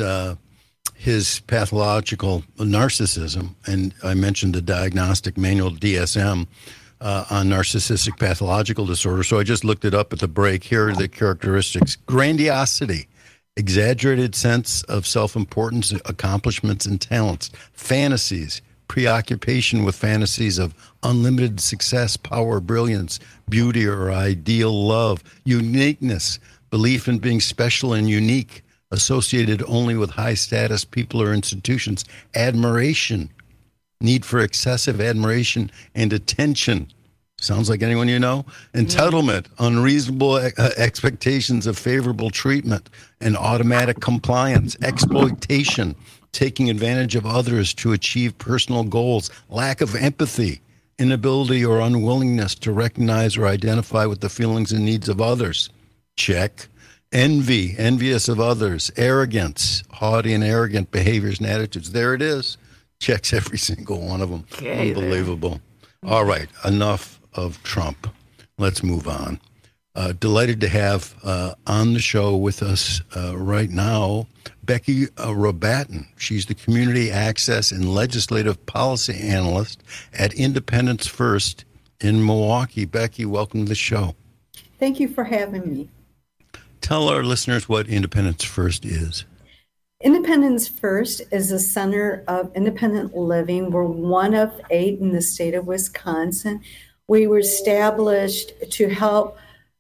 his pathological narcissism, and I mentioned the diagnostic manual, DSM, on narcissistic pathological disorder. So I just looked it up at the break. Here are the characteristics. Grandiosity, exaggerated sense of self-importance, accomplishments, and talents. Fantasies, preoccupation with fantasies of unlimited success, power, brilliance, beauty, or ideal love. Uniqueness, belief in being special and unique, associated only with high-status people or institutions. Admiration, need for excessive admiration and attention. Sounds like anyone you know? Entitlement, unreasonable expectations of favorable treatment and automatic compliance. Exploitation, taking advantage of others to achieve personal goals. Lack of empathy, inability or unwillingness to recognize or identify with the feelings and needs of others. Check. Envy, envious of others. Arrogance, haughty and arrogant behaviors and attitudes. There it is. Checks every single one of them. Okay, unbelievable. All right, enough of Trump. Let's move on. Delighted to have on the show with us right now Becky Robatin. She's the Community Access and Legislative Policy Analyst at Independence First in Milwaukee. Becky, welcome to the show. Thank you for having me. Tell our listeners what Independence First is. Independence First is a center of independent living. We're one of 8 in the state of Wisconsin. We were established to help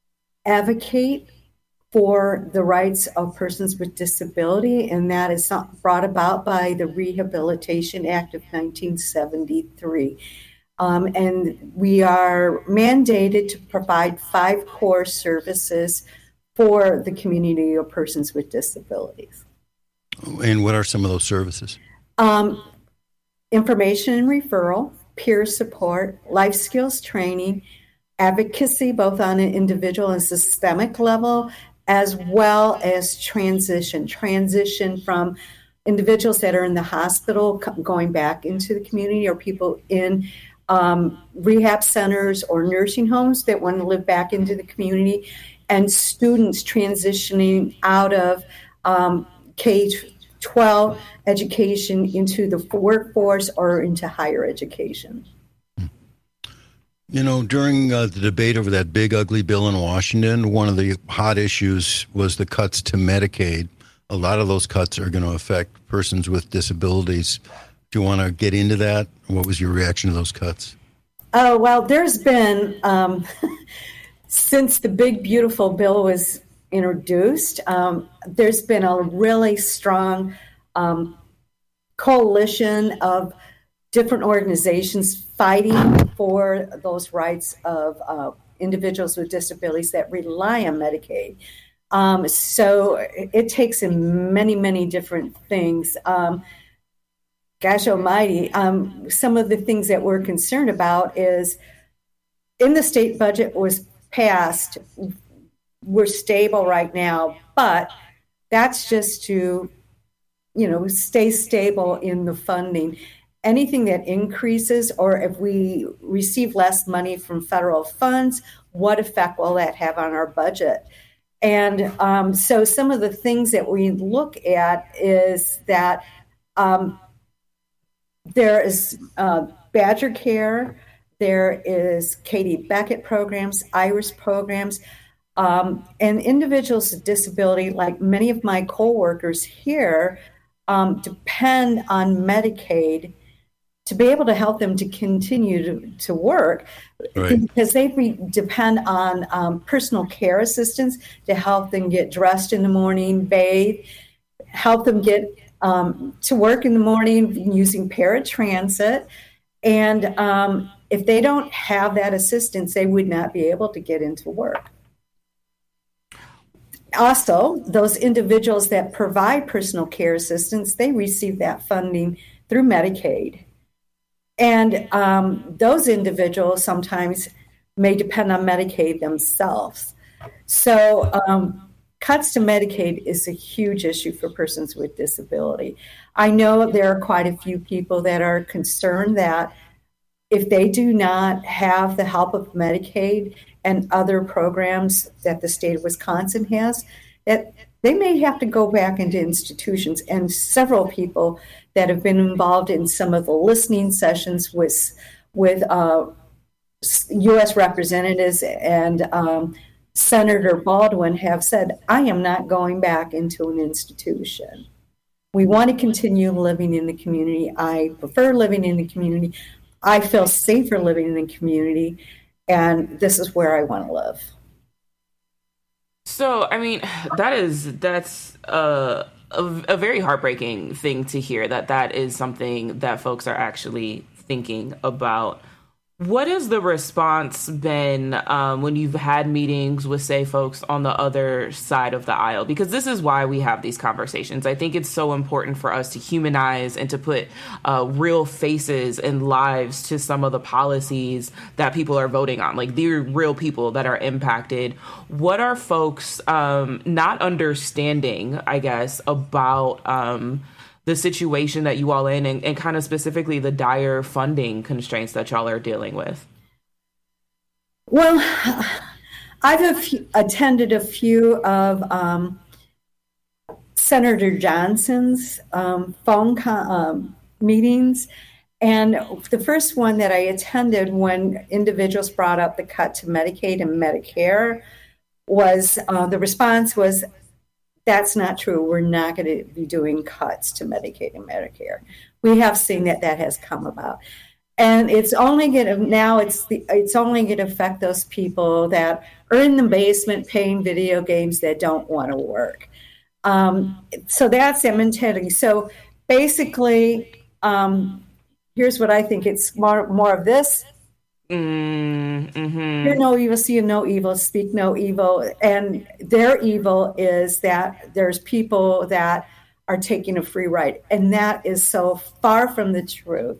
advocate for the rights of persons with disability, and that is brought about by the Rehabilitation Act of 1973. And we are mandated to provide 5 core services for the community of persons with disabilities. And what are some of those services? Information and referral, peer support, life skills training, advocacy, both on an individual and systemic level, as well as transition from individuals that are in the hospital going back into the community, or people in rehab centers or nursing homes that want to live back into the community, and students transitioning out of K-12 education into the workforce or into higher education. You know, during the debate over that big, ugly bill in Washington, one of the hot issues was the cuts to Medicaid. A lot of those cuts are going to affect persons with disabilities. Do you want to get into that? What was your reaction to those cuts? Oh, well, there's been, since the big, beautiful bill was introduced, there's been a really strong coalition of different organizations fighting for those rights of individuals with disabilities that rely on Medicaid. So it takes in many, many different things. Gosh almighty, some of the things that we're concerned about is in the state budget was passed, we're stable right now, but that's just to, stay stable in the funding. Anything that increases, or if we receive less money from federal funds, what effect will that have on our budget? And so some of the things that we look at is that there is Badger Care, there is Katie Beckett programs, IRIS programs, and individuals with disability, like many of my coworkers here, depend on Medicaid to be able to help them to continue to work, right, because they depend on personal care assistants to help them get dressed in the morning, bathe, help them get to work in the morning using paratransit. And if they don't have that assistance, they would not be able to get into work. Also, those individuals that provide personal care assistance, they receive that funding through Medicaid. And those individuals sometimes may depend on Medicaid themselves. So cuts to Medicaid is a huge issue for persons with disability. I know there are quite a few people that are concerned that if they do not have the help of Medicaid and other programs that the state of Wisconsin has, that they may have to go back into institutions. And several people that have been involved in some of the listening sessions with U.S. representatives and Senator Baldwin have said, I am not going back into an institution. We want to continue living in the community. I prefer living in the community. I feel safer living in the community, and this is where I want to live. So, I mean, that's a very heartbreaking thing to hear, that is something that folks are actually thinking about. What has the response been when you've had meetings with, say, folks on the other side of the aisle? Because this is why we have these conversations. I think it's so important for us to humanize and to put real faces and lives to some of the policies that people are voting on. Like, they're real people that are impacted. What are folks not understanding, I guess, about the situation that you all in and kind of specifically the dire funding constraints that y'all are dealing with? Well, I've attended a few of Senator Johnson's phone meetings. And the first one that I attended when individuals brought up the cut to Medicaid and Medicare was the response was, that's not true. We're not going to be doing cuts to Medicaid and Medicare. We have seen that has come about, and it's only going to affect those people that are in the basement playing video games that don't want to work. So that's the mentality. So basically, here's what I think: it's more of this. Mm-hmm. Hear no evil, see no evil, speak no evil. And their evil is that there's people that are taking a free ride. And that is so far from the truth.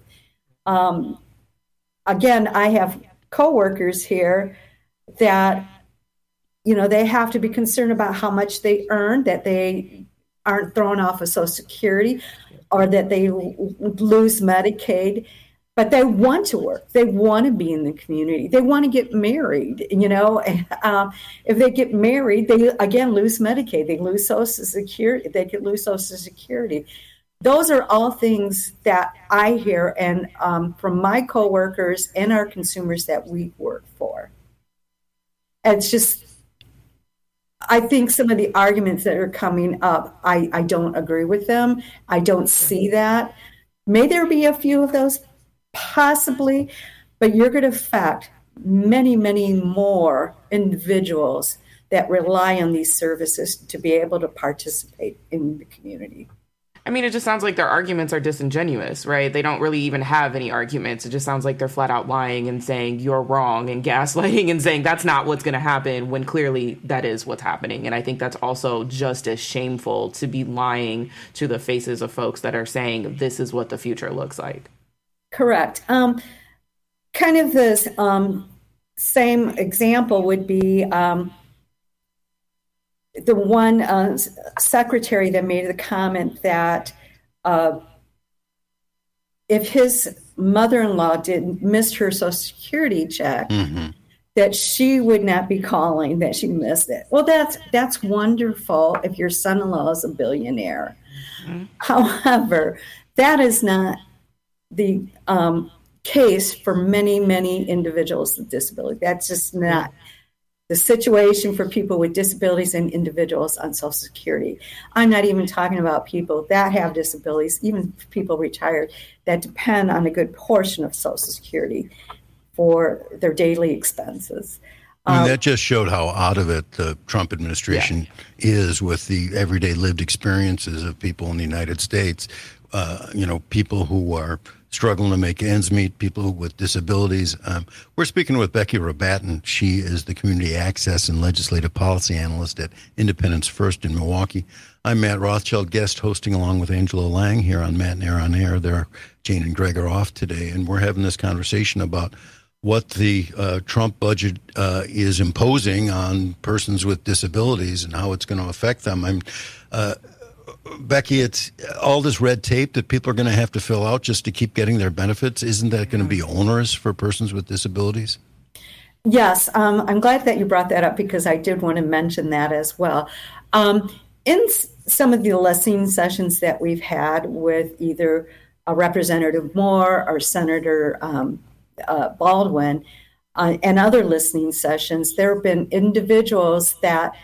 Again, I have coworkers here that, they have to be concerned about how much they earn, that they aren't thrown off of Social Security or that they lose Medicaid. But they want to work. They want to be in the community. They want to get married. If they get married, they again lose Medicaid. They lose Social Security. They could lose Social Security. Those are all things that I hear and from my coworkers and our consumers that we work for. It's just, I think some of the arguments that are coming up, I don't agree with them. I don't see that. May there be a few of those? Possibly, but you're going to affect many, many more individuals that rely on these services to be able to participate in the community. I mean, it just sounds like their arguments are disingenuous, right? They don't really even have any arguments. It just sounds like they're flat out lying and saying you're wrong and gaslighting and saying that's not what's going to happen when clearly that is what's happening. And I think that's also just as shameful to be lying to the faces of folks that are saying this is what the future looks like. Correct. Kind of this same example would be the one secretary that made the comment that if his mother-in-law missed her Social Security check, that she would not be calling, that she missed it. Well, that's wonderful if your son-in-law is a billionaire. However, that is not the case for many, many individuals with disability. That's just not. the situation for people with disabilities and individuals on Social Security. I'm not even talking about people that have disabilities, even people retired, that depend on a good portion of Social Security for their daily expenses. That just showed how out of it the Trump administration is with the everyday lived experiences of people in the United States. People who are struggling to make ends meet, people with disabilities. We're speaking with Becky Rabatin. She is the Community Access and Legislative Policy Analyst at Independence First in Milwaukee. I'm Matt Rothschild, guest hosting along with Angela Lang here on Matt and Air on Air. Jane and Greg are off today, and we're having this conversation about what the Trump budget is imposing on persons with disabilities and how it's going to affect them. Becky, it's all this red tape that people are going to have to fill out just to keep getting their benefits. Isn't that going to be onerous for persons with disabilities? Yes, I'm glad that you brought that up because I did want to mention that as well. In some of the listening sessions that we've had with either Representative Moore or Senator Baldwin and other listening sessions, there have been individuals that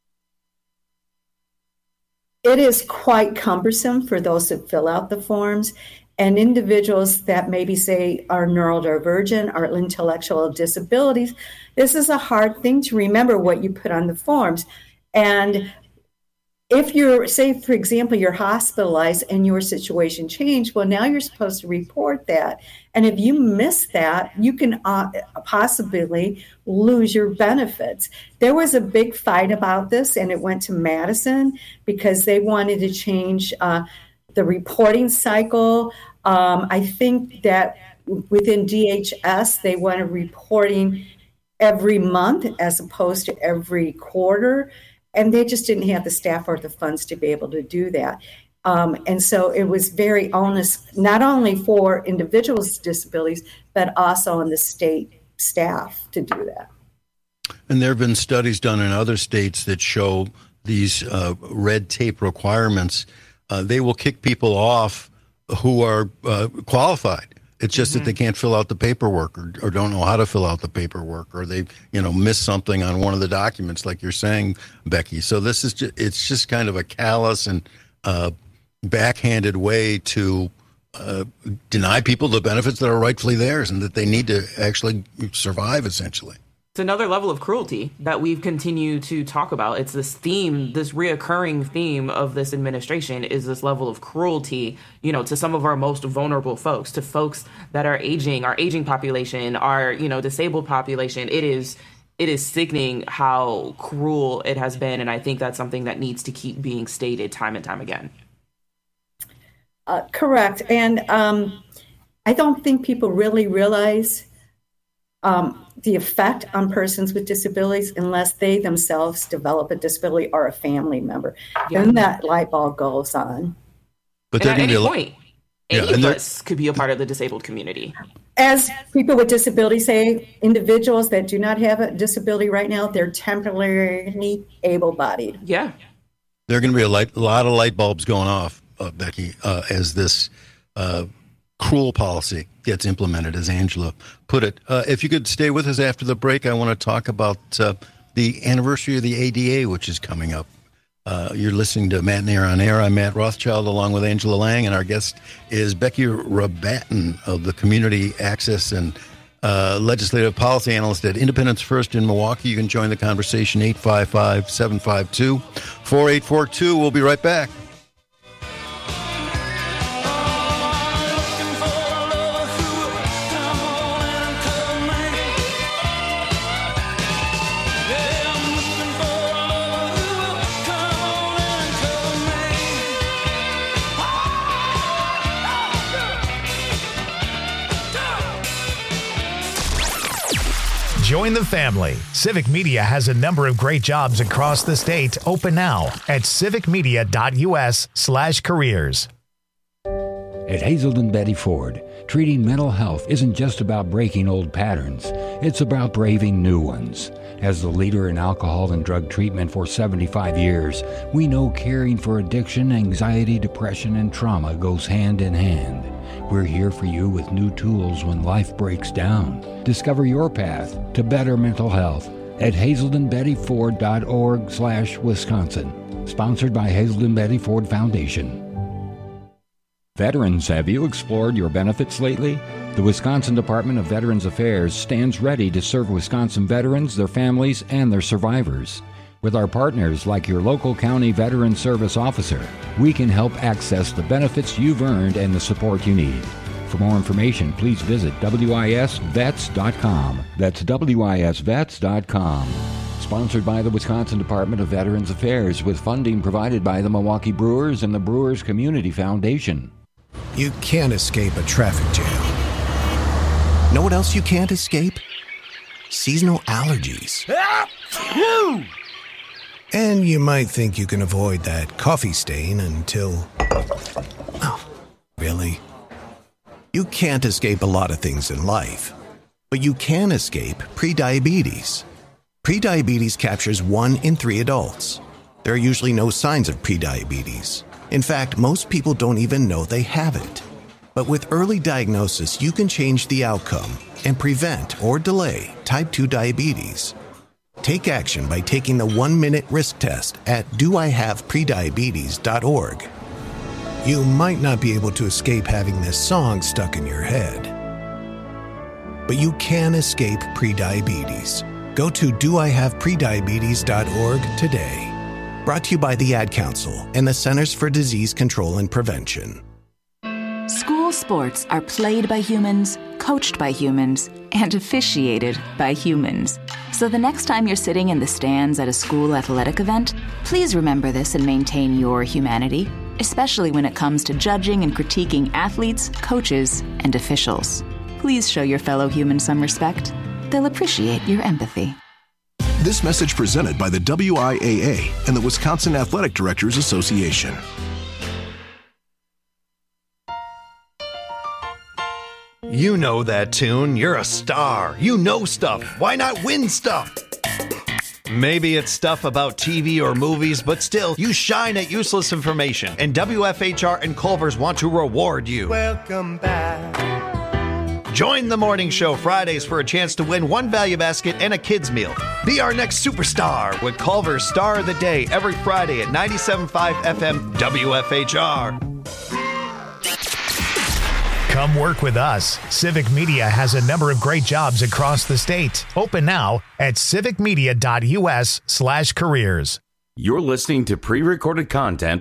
it is quite cumbersome for those that fill out the forms, and individuals that maybe say are neurodivergent or intellectual disabilities. This is a hard thing to remember what you put on the forms. And if you're, say, for example, you're hospitalized and your situation changed, well, now you're supposed to report that. And if you miss that, you can possibly lose your benefits. There was a big fight about this, and it went to Madison because they wanted to change the reporting cycle. I think that within DHS, they wanted reporting every month as opposed to every quarter. And they just didn't have the staff or the funds to be able to do that. And so it was very onerous, not only for individuals with disabilities, but also on the state staff to do that. And there have been studies done in other states that show these red tape requirements. They will kick people off who are qualified. It's just that they can't fill out the paperwork or don't know how to fill out the paperwork, or they, miss something on one of the documents, like you're saying, Becky. So this is it's just kind of a callous and backhanded way to deny people the benefits that are rightfully theirs and that they need to actually survive, essentially. It's another level of cruelty that we've continued to talk about. It's this theme, this reoccurring theme of this administration is this level of cruelty, to some of our most vulnerable folks, to folks that are aging, our aging population, our, disabled population. It is sickening how cruel it has been. And I think that's something that needs to keep being stated time and time again. Correct. And I don't think people really realize the effect on persons with disabilities unless they themselves develop a disability or a family member. Then that light bulb goes on. But at any point, any of us could be a part of the disabled community. As people with disabilities say, individuals that do not have a disability right now, they're temporarily able-bodied. Yeah. There are going to be a lot of light bulbs going off, Becky, as this cruel policy gets implemented, as Angela put it. If you could stay with us after the break, I want to talk about the anniversary of the ADA, which is coming up. You're listening to Matt and Air on Air. I'm Matt Rothschild along with Angela Lang, and our guest is Becky Rabatin of the Community Access and Legislative Policy Analyst at Independence First in Milwaukee. You can join the conversation, 855-752-4842. We'll be right back. Join the family. Civic Media has a number of great jobs across the state open now at civicmedia.us/careers. At Hazelden Betty Ford, treating mental health isn't just about breaking old patterns. It's about braving new ones. As the leader in alcohol and drug treatment for 75 years, we know caring for addiction, anxiety, depression, and trauma goes hand in hand. We're here for you with new tools when life breaks down. Discover your path to better mental health. at hazeldenbettyford.org/Wisconsin. Sponsored by Hazelden Betty Ford Foundation. Veterans, have you explored your benefits lately? The Wisconsin Department of Veterans Affairs stands ready to serve Wisconsin veterans, their families, and their survivors. With our partners like your local county veteran service officer, we can help access the benefits you've earned and the support you need. For more information, please visit wisvets.com. That's wisvets.com. Sponsored by the Wisconsin Department of Veterans Affairs with funding provided by the Milwaukee Brewers and the Brewers Community Foundation. You can't escape a traffic jam. Know what else you can't escape? Seasonal allergies. And you might think you can avoid that coffee stain until... Oh, really? You can't escape a lot of things in life, but you can escape prediabetes. Prediabetes captures 1 in 3 adults. There are usually no signs of prediabetes. In fact, most people don't even know they have it. But with early diagnosis, you can change the outcome and prevent or delay type 2 diabetes. Take action by taking the 1-minute risk test at doihaveprediabetes.org. You might not be able to escape having this song stuck in your head, but you can escape prediabetes. Go to doihaveprediabetes.org today. Brought to you by the Ad Council and the Centers for Disease Control and Prevention. School sports are played by humans, coached by humans, and officiated by humans. So the next time you're sitting in the stands at a school athletic event, please remember this and maintain your humanity, especially when it comes to judging and critiquing athletes, coaches, and officials. Please show your fellow humans some respect. They'll appreciate your empathy. This message presented by the WIAA and the Wisconsin Athletic Directors Association. You know that tune. You're a star. You know stuff. Why not win stuff? Maybe it's stuff about TV or movies, but still, you shine at useless information. And WFHR and Culver's want to reward you. Welcome back. Join the morning show Fridays for a chance to win 1 value basket and a kids meal. Be our next superstar with Culver's Star of the Day every Friday at 97.5 FM WFHR. Come work with us. Civic Media has a number of great jobs across the state. Open now at civicmedia.us/careers. You're listening to pre-recorded content.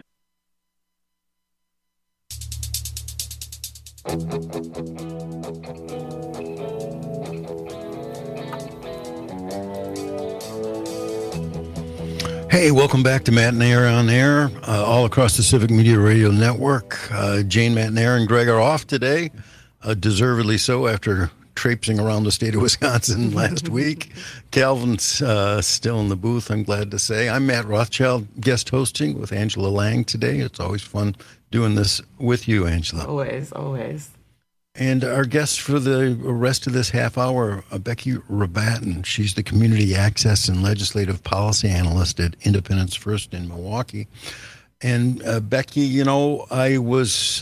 Hey, welcome back to Matt and Air on Air, all across the Civic Media Radio Network. Jane, Matt, and Air and Greg are off today, deservedly so after traipsing around the state of Wisconsin last week. Calvin's still in the booth, I'm glad to say. I'm Matt Rothschild, guest hosting with Angela Lang today. It's always fun doing this with you, Angela. Always. And our guest for the rest of this half hour, Becky Rabatin. She's the Community Access and Legislative Policy Analyst at Independence First in Milwaukee. And Becky, you know, I was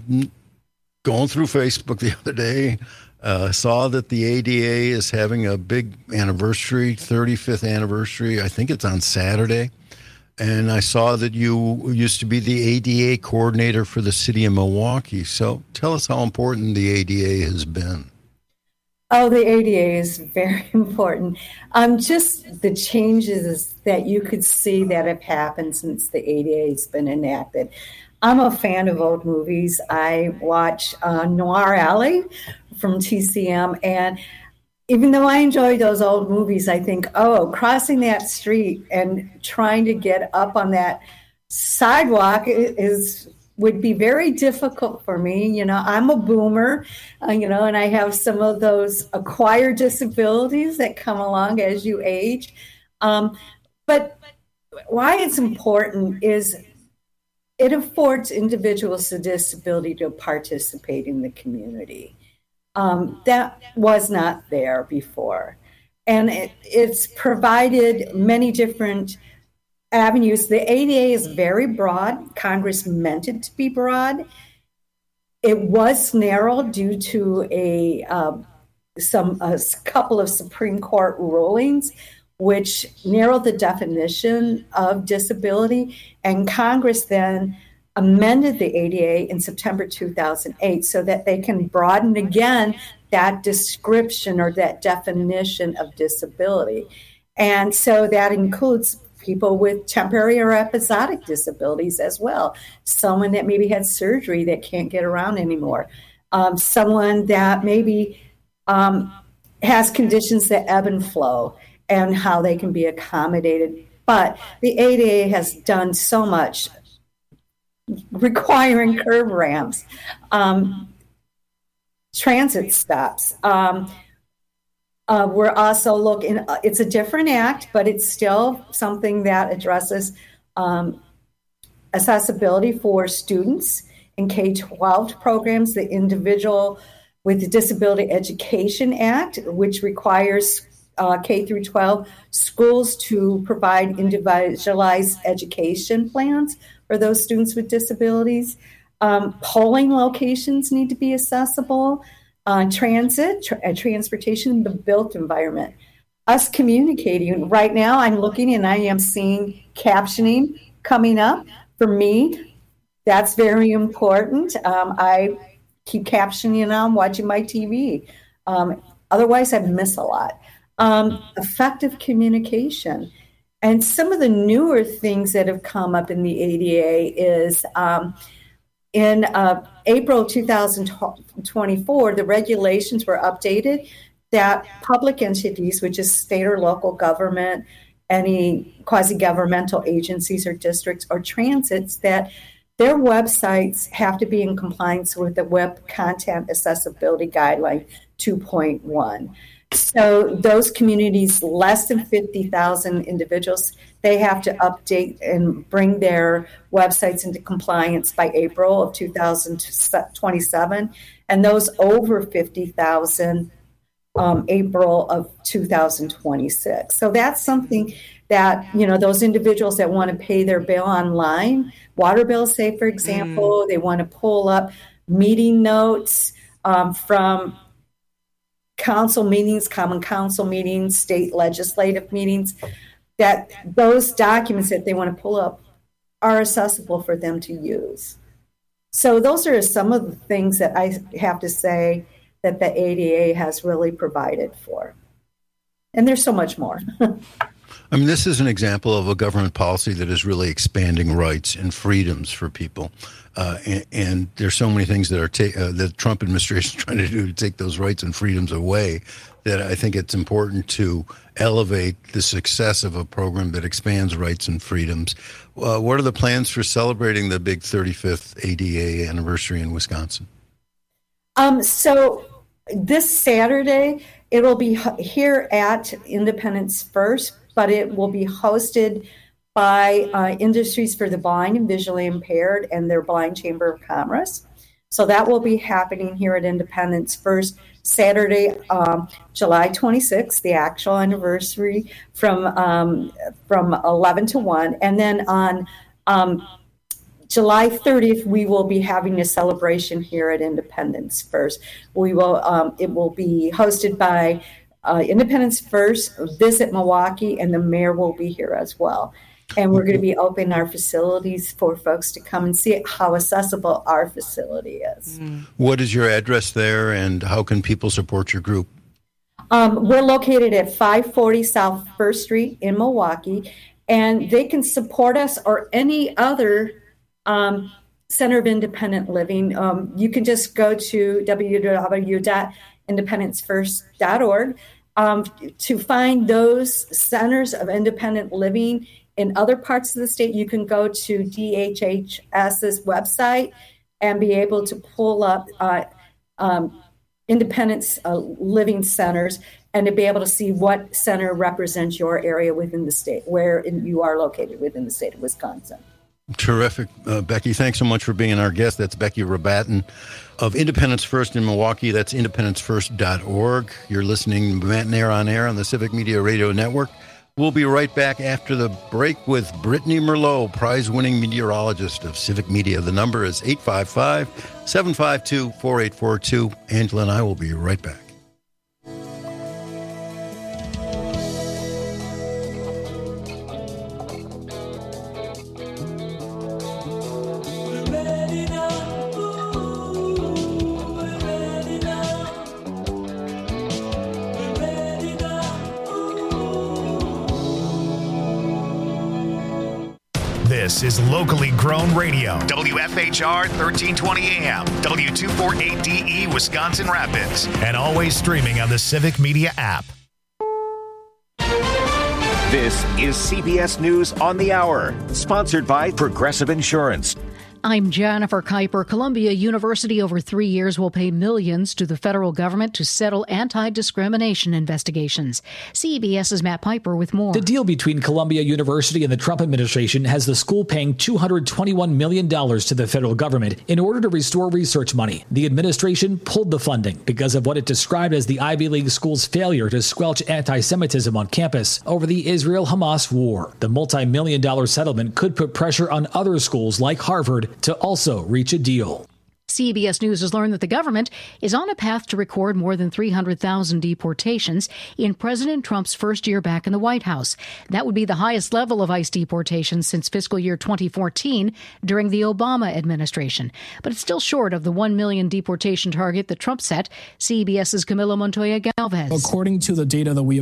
going through Facebook the other day, saw that the ADA is having a big anniversary, 35th anniversary. I think it's on Saturday. And I saw that you used to be the ADA coordinator for the city of Milwaukee. So tell us how important the ADA has been. Oh, the ADA is very important. Just the changes that you could see that have happened since the ADA has been enacted. I'm a fan of old movies. I watch Noir Alley from TCM, and even though I enjoy those old movies, I think, crossing that street and trying to get up on that sidewalk would be very difficult for me. You know, I'm a boomer, and I have some of those acquired disabilities that come along as you age. But why it's important is it affords individuals with disability to participate in the community. That was not there before. And it's provided many different avenues. The ADA is very broad. Congress meant it to be broad. It was narrowed due to a couple of Supreme Court rulings, which narrowed the definition of disability. And Congress then amended the ADA in September 2008 so that they can broaden again that description or that definition of disability. And so that includes people with temporary or episodic disabilities as well. Someone that maybe had surgery that can't get around anymore. Someone that maybe has conditions that ebb and flow and how they can be accommodated. But the ADA has done so much, requiring curb ramps, transit stops. We're also looking, it's a different act, but it's still something that addresses accessibility for students in K-12 programs, the Individual with the Disability Education Act, which requires K through 12 schools to provide individualized education plans for those students with disabilities. Polling locations need to be accessible. Transportation, the built environment. Us communicating. Right now, I'm looking and I am seeing captioning coming up. For me, that's very important. I keep captioning on watching my TV. Otherwise, I miss a lot. Effective communication. And some of the newer things that have come up in the ADA is in April 2024, the regulations were updated that public entities, which is state or local government, any quasi-governmental agencies or districts or transits, that their websites have to be in compliance with the Web Content Accessibility Guideline 2.1. So those communities, less than 50,000 individuals, they have to update and bring their websites into compliance by April of 2027. And those over 50,000, April of 2026. So that's something that, those individuals that want to pay their bill online, water bill, say, for example, they want to pull up meeting notes from council meetings, common council meetings, state legislative meetings, that those documents that they want to pull up are accessible for them to use. So those are some of the things that I have to say that the ADA has really provided for. And there's so much more. I mean, this is an example of a government policy that is really expanding rights and freedoms for people. And there's so many things that are the Trump administration is trying to do to take those rights and freedoms away that I think it's important to elevate the success of a program that expands rights and freedoms. What are the plans for celebrating the big 35th ADA anniversary in Wisconsin? So this Saturday, it'll be here at Independence First, but it will be hosted by Industries for the Blind and Visually Impaired and their Blind Chamber of Commerce. So that will be happening here at Independence First, Saturday, July 26th, the actual anniversary, from 11 to 1. And then on July 30th, we will be having a celebration here at Independence First. We will. It will be hosted by Independence First, Visit Milwaukee, and the mayor will be here as well. And we're going to be opening our facilities for folks to come and see how accessible our facility is. What is your address there, and how can people support your group? We're located at 540 South First Street in Milwaukee, and they can support us or any other Center of Independent Living. You can just go to www.independencefirst.org to find those centers of independent living in other parts of the state. You can go to DHHS's website and be able to pull up independence living centers and to be able to see what center represents your area within the state, where you are located within the state of Wisconsin. Terrific. Becky, thanks so much for being our guest. That's Becky Rabatin of Independence First in Milwaukee. That's independencefirst.org. You're listening to Matt and Air on Air on the Civic Media Radio Network. We'll be right back after the break with Brittany Merlot, prize-winning meteorologist of Civic Media. The number is 855-752-4842. Angela and I will be right back. This is locally grown radio. WFHR 1320 AM, W248DE Wisconsin Rapids, and always streaming on the Civic Media app. This is CBS News on the Hour, sponsored by Progressive Insurance. I'm Jennifer Kuiper. Columbia University over 3 years will pay millions to the federal government to settle anti-discrimination investigations. CBS's Matt Piper with more. The deal between Columbia University and the Trump administration has the school paying $221 million to the federal government in order to restore research money. The administration pulled the funding because of what it described as the Ivy League school's failure to squelch anti-Semitism on campus over the Israel-Hamas war. The multi-million-dollar settlement could put pressure on other schools like Harvard to also reach a deal. CBS News has learned that the government is on a path to record more than 300,000 deportations in President Trump's first year back in the White House. That would be the highest level of ICE deportations since fiscal year 2014 during the Obama administration. But it's still short of the 1 million deportation target that Trump set. CBS's Camila Montoya Galvez. According to the data that we